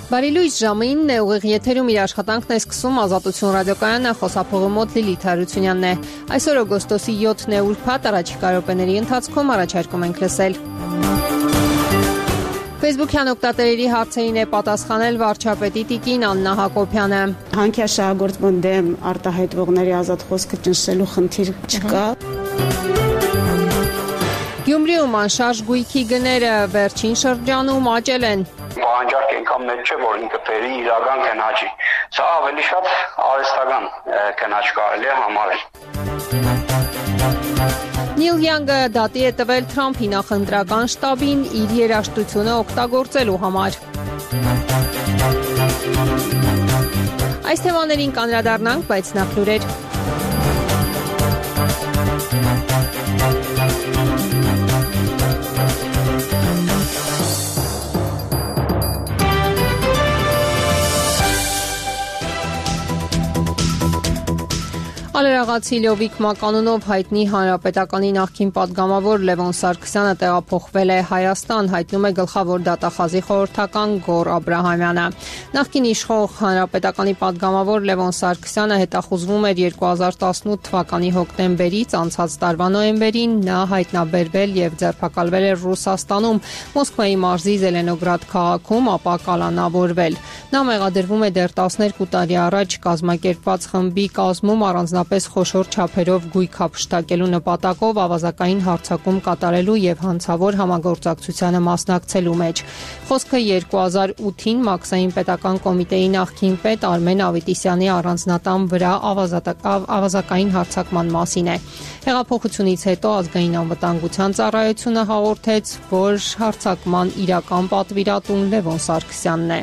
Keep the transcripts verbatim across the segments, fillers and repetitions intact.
Բարի լույս, ժամին է, ուղիղ եթերում իր աշխատանքն է սկսում Ազատություն ռադիոկայանը, խոսափողի մոտ Լիլիթ Հարությունյանն է։ Այսօր օգոստոսի յոթն է, ուրբաթ, առաջիկա րոպեների ընթացքում առաջարկում ենք լսել։ Facebook-յան օգտատերերի հարցերին է պատասխանել վարչապետի տիկին Աննա Հակոբյանը։ Հանքաշահագործման դեմ արտահայտվողների ազատ խոսքը ճնշելու խնդիր չկա։ Գյումրիում անշարժ գույքի գները վերջին շրջանում աճել են։ Պահանջարկ այնքան մեծ չէ, որ ինքը բերի իրական քնաճի։ Սա ավելի շատ արհեստական քնաճ կարելի է համարել։ Նիլ Յանգը դատի է տվել Թրամփի նախընտրական շտաբին իր երաժշտությունը օգտագործելու համար։ Այս թեմաներին կանդրադառնանք, բայց նախ լուրեր։ Ալերաղացի Լյովիկ Մականունով հայտնի հանրապետականի նախկին պատգամավոր Լևոն Սարգսյանը տեղափոխվել է Հայաստան, հայտնում է գլխավոր դատախազի խորհրդական Գոռ Աբրահամյանը։ Նախկին իշխող հանրապետականի պատգամավոր Լևոն Սարգսյանը հետախուզվում էր երկու հազար տասնութ թվականի հոկտեմբերից, անցած տարվա նոյեմբերին նա հայտնաբերվել եւ ձերբակալվել էր Ռուսաստանում, Մոսկվայի մարզի Զելենոգրադ քաղաքում, ապա կալանավորվել։ Նա մեղադրվում է դեռ տասներկու տարի առաջ կազմակերպված խմբի կազմում առանձնապես խոշոր չափերով գույք հափշտակելու նպատակով ավազակային հարձակում կատարելու եւ հանցավոր համագործակցությանը մասնակցելու մեջ։ Խոսքը երկու հազար ութին Մաքսային պետական կոմիտեի նախկին պետ Արմեն Ավետիսյանի առանձնատան վրա ավազակային հարձակման մասին է։ Հեղափոխությունից հետո ազգային անվտանգության ծառայությունը հաղորդեց, որ հարձակման իրական պատվիրատուն Լևոն Սարգսյանն է։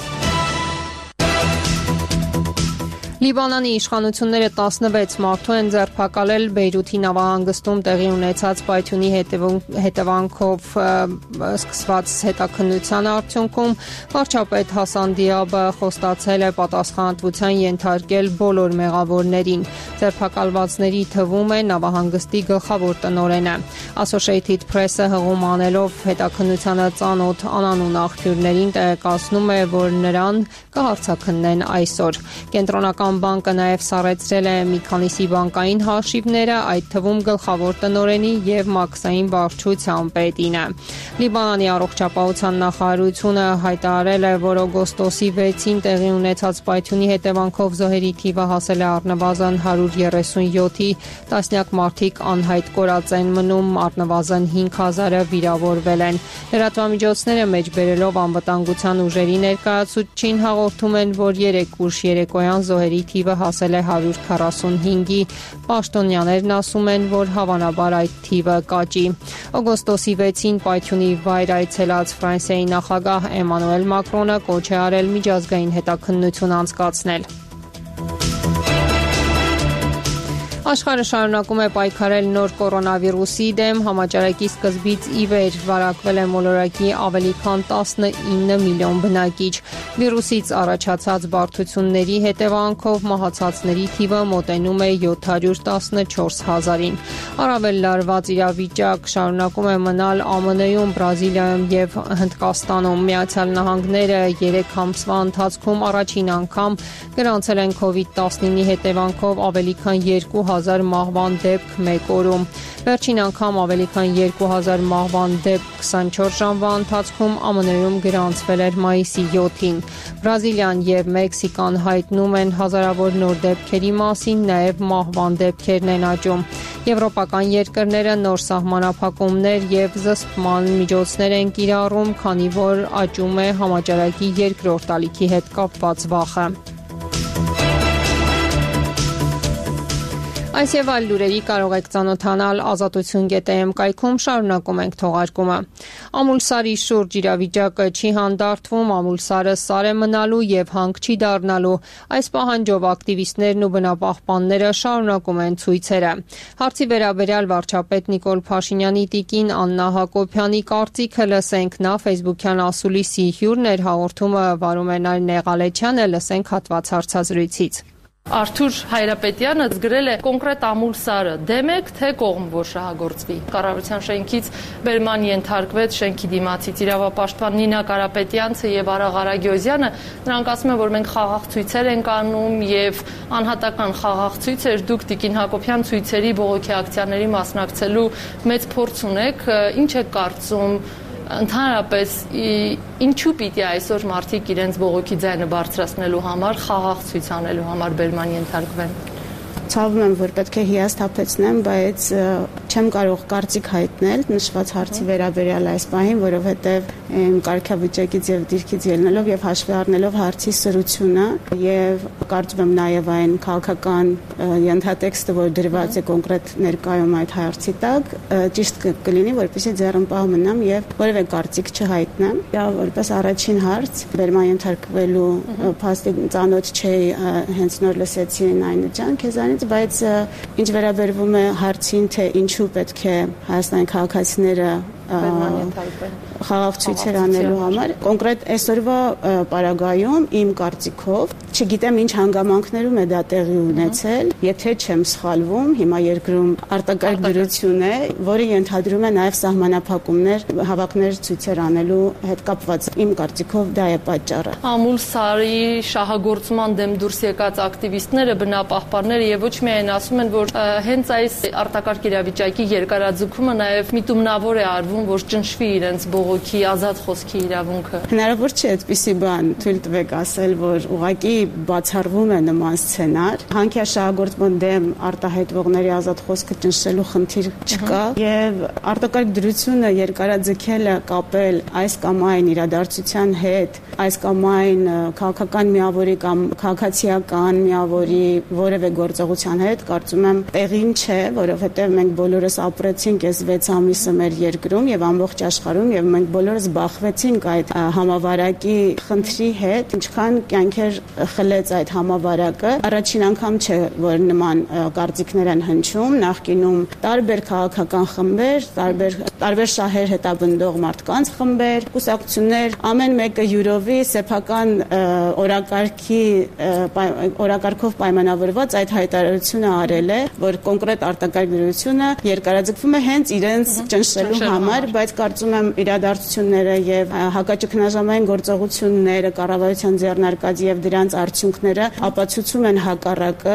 Լիբանանի իշխանությունները տասնվեց մարդու են ձերբակալել Բեյրութի նավահանգստում տեղի ունեցած պայթյունի հետևանքով սկսված հետաքննության արդյունքում վարչապետ Հասան Դիաբը խոստացել է պատասխանատվության ենթարկել բոլոր մեղավորներին։ Ձերբակալվածների թվում է նավահանգստի գլխավոր տնօրենը։ Associated Press-ը հղում անելով հետաքննությանը ծանոթ անանուն աղբյուրներին տեղեկացնում է, որ նրան կհարցաքննեն այսօր։ Կենտրոնական բանկը նաև սառեցրել է մի քանիսի բանկային հաշիվները, այդ թվում գլխավոր տնօրենի եւ Մաքսային վարչության պետինը։ Լիբանանի առողջապահության նախարարությունը հայտարարել է, որ օգոստոսի վեցին տեղի ունեցած պայթյունի հետևանքով զոհերի թիվը հասել է առնվազն հարյուր երեսունյոթի, տասնյակ մարդիկ անհայտ կորած են մնում, առնվազն հինգ հազարը վիրավորվել են։ Լրատվամիջոցները մեջբերելով անվտանգության ուժերի ներկայացուցչին հաղորդում են, որ երեք ուշ երեկոյան զոհերի թիվը հասել է հարյուր քառասունհինգի, պաշտոնյաներն ասում են, որ հավանաբար այդ թիվը կաճի։ Օգոստոսի վեցին պայթյունի վայր այցելած Ֆրանսիայի նախագահ Էմանուել Մակրոնը կոչ է արել միջազգային հետաքննություն անցկացնել։ Աշխարհը շարունակում է պայքարել նոր կորոնավիրուսի դեմ, համաճարակի սկզբից ի վեր վարակվել է մոլորակի ավելի քան տասնինը միլիոն բնակիչ։ Վիրուսից առաջացած բարդությունների հետևանքով մահացածների թիվը մոտենում է յոթ հարյուր տասնչորս հազարին։ Առավել լարված իրավիճակ շարունակում է մնալ ԱՄՆ -ում, Բրազիլիայում եւ Հնդկաստանում։ Միացյալ Նահանգները երեք ամսվա ընթացքում առաջին անգամ գրանցել են քովիդ տասնինի հետևանքով ավելի քան երկու հազար մահվան դեպք մեկ օրում։ Վերջին անգամ ավելի քան երկու հազար մահվան դեպք քսանչորս ժամվա ընթացքում ԱՄՆ-ում գրանցվել էր մայիսի յոթին։ Բրազիլիան եւ Մեքսիկան հայտնում են հազարավոր նոր դեպքերի մասին, նաեւ մահվան դեպքերն են աճում։ Եվրոպական երկրները նոր սահմանափակումներ եւ զսպման միջոցներ են կիրառում, քանի որ աճում է համաճարակի երկրորդ ալիքի հետ կապված վախը։ Այս եւ այլ լուրերի կարող եք ծանոթանալ ազատություն կետ է էմ կայքում, շարունակում ենք թողարկումը։ Ամուլսարի շուրջ իրավիճակը չի հանդարտվում, ամուլսարը սար է մնալու եւ հանք չի դառնալու։ Այս պահանջով ակտիվիստներն ու բնապահպանները շարունակում են ցույցերը։ Հարցի վերաբերյալ վարչապետ Նիկոլ Փաշինյանի տիկին Աննա Հակոբյանի կարծիքը լսենք, նա Facebook-յան ասուլիսի հյուրն էր, հաղորդումը վարում է Նայր Նեղալեչյանը, լսենք հատված հարցազրույցից։ Արթուր Հայրապետյանը գրել է կոնկրետ ամուլսարը դեմ եք, թե կողմ որ շահագործվի։ Կառավարության շենքից բերման ենթարկվեց շենքի դիմացից իրավապաշտպան Նինա Կարապետյանցը եւ Արա Ղարագյոզյանը, նրանք ասում են, որ մենք խաղաղ ցույցեր ենք անում եւ անհատական խաղաղ ցույցեր, դուք Տիկին Հակոբյան ցույցերի բողոքի ակցիաների մասնակցելու մեծ փորձ ունեք, ինչ եք կարծում ընդհանրապես ինչու պիտի այսօր մարդիկ իրենց բողոքի ձայնը բարձրացնելու համար խաղաղ ցույց անելու համար բերման ենթարկվեն։ Ցավում եմ, որ պետք է հիասթափեցնեմ, բայց չեմ կարող կարծիք հայտնել նշված հարցի վերաբերյալ այս պահին, որովհետև կարգավիճակից եւ դիրքից ելնելով եւ հաշվի առնելով հարցի սրությունը եւ կարծում եմ նաեւ այն քաղաքական ենթատեքստը, որ դրված է կոնկրետ ներկայում այդ հարցի տակ, ճիշտ կլինի, որպեսզի ձեռնպահ մնամ եւ որևէ կարծիք չհայտնեմ։ Դա որպես առաջին հարց բերման ենթարկվելու փաստի ծանոթ չէի, հենց նոր լսեցի այն ջան քեզանից, բայց ինչ վերաբերվում է հարցին, թե ինչու պետք է Հայաստանի քաղաքացիները խաղաղ ցույցեր անելու համար կոնկրետ այսօրվա պարագայում իմ կարծիքով չգիտեմ ինչ հանգամանքներում է դա տեղի ունեցել, եթե չեմ սխալվում, հիմա երկրում արտակարգ դրություն է, որը ենթադրում է նաև սահմանափակումներ, հավաքներ ցույցեր անելու հետ կապված։ Իմ կարծիքով դա է պատճառը։ Ամուլսարի շահագործման դեմ դուրս եկած ակտիվիստները, բնապահպանները եւ ոչ միայն ասում են, որ հենց այս արտակարգ իրավիճակի երկարաձգումը նաև միտումնավոր է արվում, որ ճնշվի իրենց բողոքի ազատ խոսքի իրավունքը։ Հնարավոր չէ այդպիսի բան թույլ տվեք ասել, որ ուղղակի բացառվում է նման սցենար։ Հանքյա շահագործման դեմ արտահայտվողների ազատ խոսքը ճնշելու խնդիր չկա եւ արտակարգ դրությունը երկարաձգելը կապել այս կամ այն իրադարձության հետ, այս կամ այն քաղաքական միավորի կամ քաղաքացիական միավորի որևէ գործողության հետ, կարծում եմ տեղին չէ, որովհետեւ մենք բոլորս ապրեցինք այս վեց ամիսը մեր երկրում եւ ամբողջ աշխարհում եւ մենք բոլորս բախվեցինք այդ համավարակի խնդրի հետ, ինչքան կյանքեր խլեց այդ համավարակը։ Առաջին անգամ չէ, որ նման կարծիքներ են հնչում, նախկինում տարբեր քաղաքական խմբեր, տարբեր տարբեր շահեր հետապնդող մարդկանց խմբեր, կուսակցություններ, ամեն մեկը յուրովի սեփական օրակարգի օրակարգով պայմանավորված այդ հայտարարությունը արել է, որ կոնկրետ արտակարգ դրությունը երկարաձգվում է հենց իրենց ճնշելու համար, բայց կարծում եմ իրադարձությունները եւ հակաճգնաժամային գործողությունները, կառավարության ձեռնարկած եւ դրանց արդյունքները ապացուցում են հակառակը։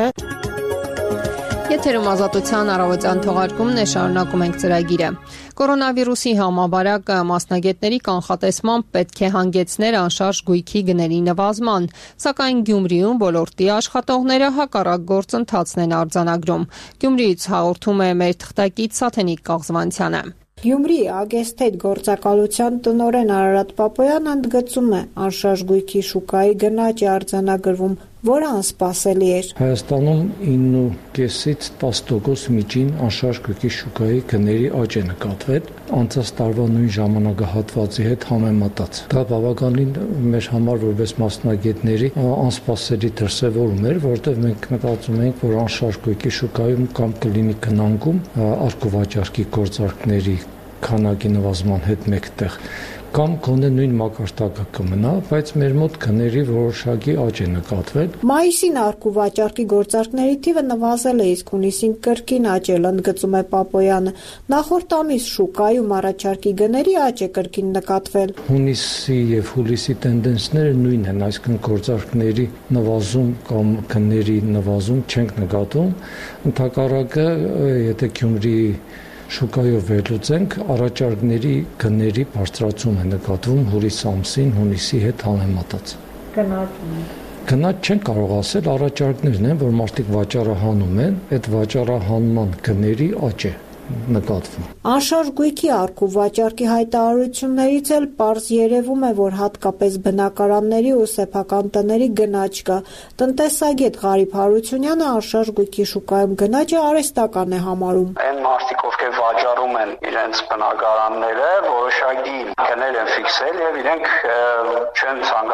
Եթերում Ազատության առավոտյան թողարկումն է, շարունակում ենք ծրագիրը։ Կորոնավիրուսի համավարակը մասնագետների կանխատեսմամբ պետք է հանգեցներ անշարժ գույքի գների նվազման, սակայն Գյումրիում ոլորտի աշխատողները հակառակ գործընթացն են արձանագրում։ Գյումրիից հաղորդում է մեր թղթակից Սաթենիկ Կաղզվանցյանը։ Գյումրիի Ագեսթեյթ գործակալության տնօրեն Արարատ Պապոյանն ընդգծում է, անշարժ գույքի շուկայի գնաճ է արձանագրվում, որը անսպասելի էր։ Հայաստանում ինը կեսից տասը տոկոս միջին անշարժ գույքի շուկայի գների աճ է նկատվել անցած տարվա նույն ժամանակահատվածի հետ համեմատած։ Դա բավականին մեր համար որպես մասնագետների անսպասելի դրսևորում էր, որտեղ մենք մտածում էինք, որ անշարժ գույքի շուկայում կամ կլինի քննարկում արկուվաճառքի գործարքների քանակի նվազման հետ մեկտեղ կամ գոնե նույն մակարդակը կմնա, բայց մեր մոտ գների որոշակի աճ է նկատվել։ Մայիսին արկուվաճառքի գործարքների թիվը նվազել է, իսկ հունիսին կրկին աճել, ընդգծում է Պապոյանը։ Նախորդ ամիս շուկայում առաջարկի գների աճ է կրկին նկատվել։ Հունիսի եւ հուլիսի տենդենսները նույնն են, այսինքն գործարքների նվազում կամ գների նվազում չենք նկատում։ Ընդհակառակը, եթե Գյումրիի շուկայով վերլուծենք, առաջարկների գների բարձրացում է նկատվում հուլիս ամսին, հունիսի հետ համեմատած։ Գնահատում Գնաճ չեն կարող ասել, առաջարկներն են, որ մարդիկ վաճառահանում են, այդ վաճառահանման գների աճ է նկատվում։ Անշարժ գույքի արկուվաճառքի հայտարարություններից էլ պարզ երևում է, որ հատկապես բնակարանների ու սեփական տների գնաճ կա։ Տնտեսագետ Ղարիբ Հարությունյանը անշարժ գույքի շուկայում գնաճը արհեստական է համարում։ Այն մարդիկ, ովքեր վաճառում են իրենց բնակարանները, որոշակի գներ են ֆիքսել եւ իրենք չեն ցանկանում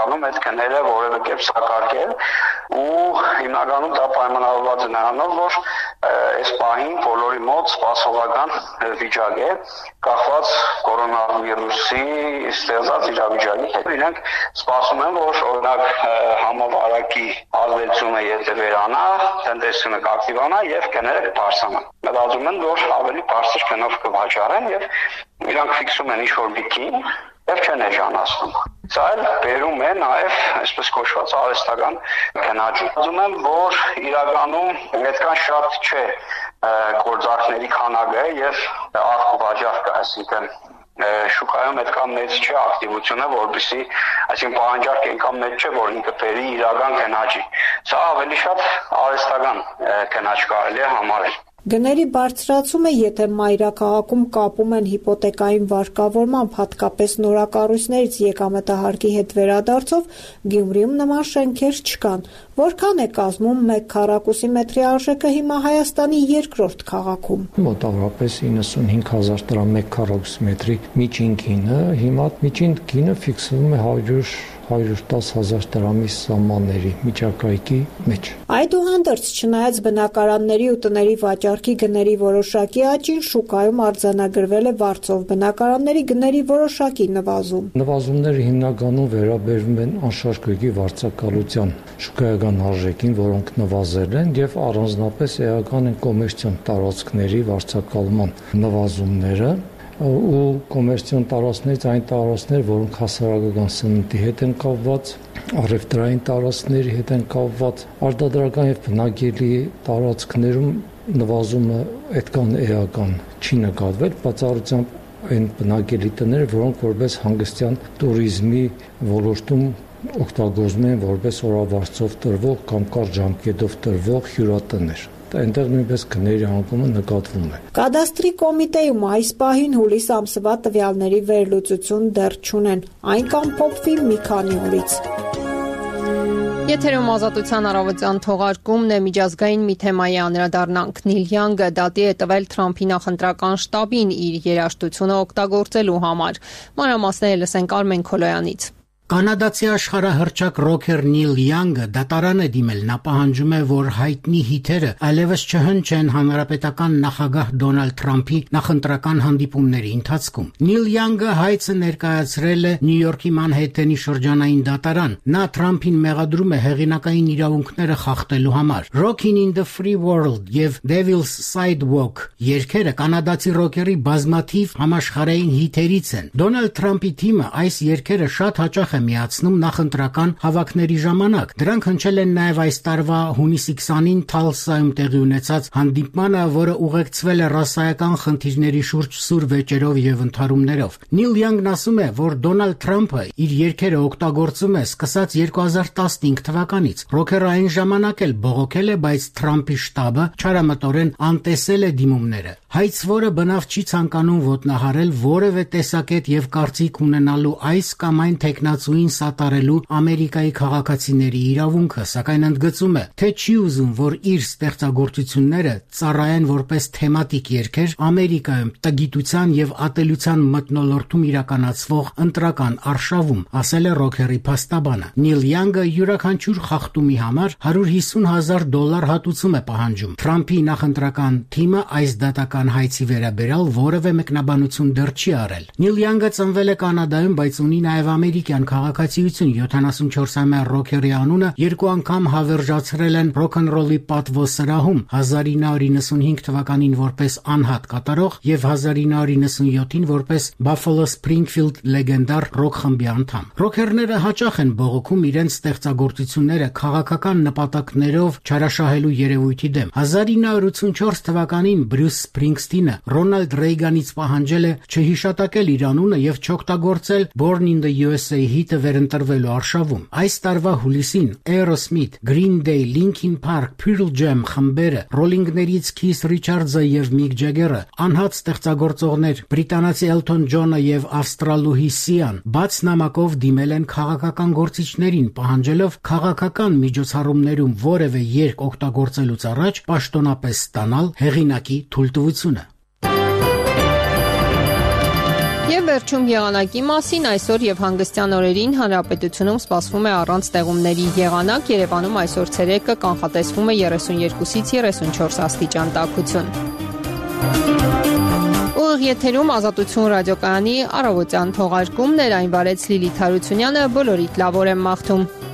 կարողանում այդ գները որևէ կերպ սակարկել ու հիմնականում դա պայմանավորված է նրանով, որ այս պահին բոլորի մոտ սպասողական վիճակ է կախված կորոնավիրուսի ստեղծած իրավիճակի հետ։ Իրենք սպասում են, որ օրինակ համավարակի ազդեցությունը եթե վերանա, տնտեսությունը կակտիվանա եւ գները կբարձրանան։ Մտածում են, որ ավելի բարձր գնով կվաճառեն եւ իրանք ֆիքսում են ինչ-որ բիքին եւ չեն էժանացնում։ Սա էլ բերում է նաեւ այսպես կոչված արհեստական գնաճի։ Ուզում եմ, որ իրականում այդքան շատ չէ գործարքների քանակը եւ արտու վաճառքը, այսինքն շուկայում այդքան մեծ չէ ակտիվությունը, որովհետեւ այսինքն պահանջարկը այնքան մեծ չէ, որ ինքը բերի իրական գնաճի։ Սա ավելի շատ արհեստական գնաճ կարելի է համարել։ Գների բարձրացումը, եթե մայրաքաղաքում կապում են հիպոթեկային վարկավորմամբ, հատկապես նորակառույցներից եկամտահարկի հետ վերադարձով, Գյումրիում նման շենքեր չկան։ Որքան է կազմում մեկ քառակուսի մետրի արժեքը հիմա Հայաստանի երկրորդ քաղաքում։ Մոտավորապես իննսունհինգ հազար դրամ մեկ քառակուսի մետրի միջին գինը, հիմա միջին գինը ֆիքսվում է հարյուր հարյուր տասը հազար դրամի սահմանների միջակայքի մեջ։ Այդուհանդերձ, չնայած բնակարանների ու տների վաճառքի գների որոշակի աճին, շուկայում արձանագրվել է վարձով բնակարանների գների որոշակի նվազում։ Նվազումները հիմնականում վերաբերում են անշարժ գույքի վարձակալության շուկայական արժեքին, որոնք նվազել են, եւ առանձնապես էական են կոմերցիոն տարածքների վարձակալման նվազումները ու կոմերցիոն տարածքներից այն տարածքներ, որոնք հասարակական սննդի հետ են կապված, առևտրային տարածքների հետ են կապված, արտադրական եւ բնակելի տարածքներում նվազումը այդքան էական չի նկատվել, բացառությամբ այն բնակելի տները, որոնք որպես հանգստյան туриզմի ոլորտում օգտագործվում են որպես օրավարձով տրվող կամ կարճ ժամկետով տրվող հյուրատներ։ Այնտեղ նույնպես գների անկումը նկատվում է։ Կադաստրի կոմիտեում այս պահին հուլիս ամսվա տվյալների վերլուծություն դեռ չունեն, այն կամփոփվի մի քանի օրից։ Եթերում Ազատության առավոտյան թողարկումն է, միջազգային մի թեմայի անդրադառնանք։ Նիլ Յանգը դատի է տվել Թրամփի նախընտրական շտաբին իր երաժշտությունը օգտագործելու համար։ Մանրամասները լսենք Արմեն Քոլոյանից։ Կանադացի աշխարհահռչակ ռոքեր Նիլ Յանգը դատարան է դիմել, նա պահանջում է, որ հայտնի հիթերը այլևս չհնչեն հանրապետական նախագահ Դոնալդ Թրամփի նախընտրական հանդիպումների ընթացքում։ Նիլ Յանգը հայցը ներկայացրել է Նյու Յորքի Մանհեթենի շրջանային դատարան։ Նա Թրամփին մեղադրում է հեղինակային իրավունքները խախտելու համար։ Rockin' in the Free World եւ Devil's Sidewalk երգերը կանադացի ռոքերի բազմաթիվ համաշխարհային հիթերից են։ Դոնալդ Թրամփի թիմը այս երգերը շատ հաճախ միացնում նախընտրական հավաքների ժամանակ։ Դրանք հնչել են նաև այս տարվա հունիսի քսանին Թալսայում տեղի ունեցած հանդիպմանը, որը ուղեկցվել է ռասայական խնդիրների շուրջ սուր վեճերով եւ ընդհարումներով։ Նիլ Յանգն ասում է, որ Դոնալդ Թրամփը իր երգերը օգտագործում է սկսած երկու հազար տասնհինգ թվականից։ Ռոքերը այն ժամանակ էլ բողոքել է, բայց Թրամփի շտաբը չարամտորեն անտեսել է դիմումները։ Հայց, որը բնավ չի ցանկանում ոտնահարել որևէ տեսակետ եւ կարծիք ունենալու այս կամ այն տեխնացուին սատարելու Ամերիկայի քաղաքացիների իրավունքը, սակայն ընդգծում է, թե չի ուզում, որ իր ստեղծագործությունները ծառայեն որպես թեմատիկ երգեր Ամերիկայում տգիտության եւ ատելության մթնոլորտում իրականացվող ընտրական արշավում, ասել է ռոքերի փաստաբանը։ Նիլ Յանգը յուրաքանչյուր խախտումի համար հարյուր հիսուն հազար դոլար հատուցում է պահանջում։ Թրամփի նախընտրական թիմը այս դատական հայցի վերաբերյալ որևէ մեկնաբանություն դեռ չի արել։ Նիլ Յանգը ծնվել է Կանադայում, բայց ունի նաև ամերիկյան քաղաքացիություն։ յոթանասունչորսամյա ռոքերի անունը երկու անգամ հավերժացրել են ռոքնռոլի պատվոսրահում հազար ինը հարյուր իննսունհինգ թվականին որպես անհատ կատարող եւ հազար ինը հարյուր իննսունյոթին որպես Buffalo Springfield լեգենդար ռոք խմբի անդամ։ Ռոքերները հաճախ են բողոքում իրենց ստեղծագործությունները քաղաքական նպատակներով չարաշահելու երևույթի դեմ։ հազար ինը հարյուր ութսունչորս թվականին Բրյուս Սփրինգստինը Ռոնալդ Ռեյգանից պահանջել է չհիշատակել իր անունը եւ չօգտագործել Born in the U S A հիթը վերընտրվելու արշավում։ Այս տարվա հուլիսին Aerosmith, Green Day, Linkin Park, Pearl Jam խմբերը, Rolling-ներից Keith Richards-ը եւ Mick Jagger-ը, անհատ ստեղծագործողներ բրիտանացի Elton John-ը եւ ավստրալուհի Sian բաց նամակով դիմել են քաղաքական գործիչներին, պահանջելով քաղաքական միջոցառումներում որևէ երկ օգտագործելուց առաջ պաշտոնապես ստանալ հեղինակի թույլտվությունը։ Եվ վերջում եղանակի մասին այսօր եւ հանգստյան օրերին հանրապետությունում սպասվում է առանց տեղումների եղանակ, Երևանում այսօր ցերեկը կանխատեսվում է երեսունյոկուսից երեսունչորս աստիճան տաքություն։ Ուղիղ եթերում Ազատություն ռադիոկայանի առավոտյան թողարկումն էր, այն վարեց Լիլիթ Հարությունյանը, բոլորիդ լավ օր եմ մաղթում։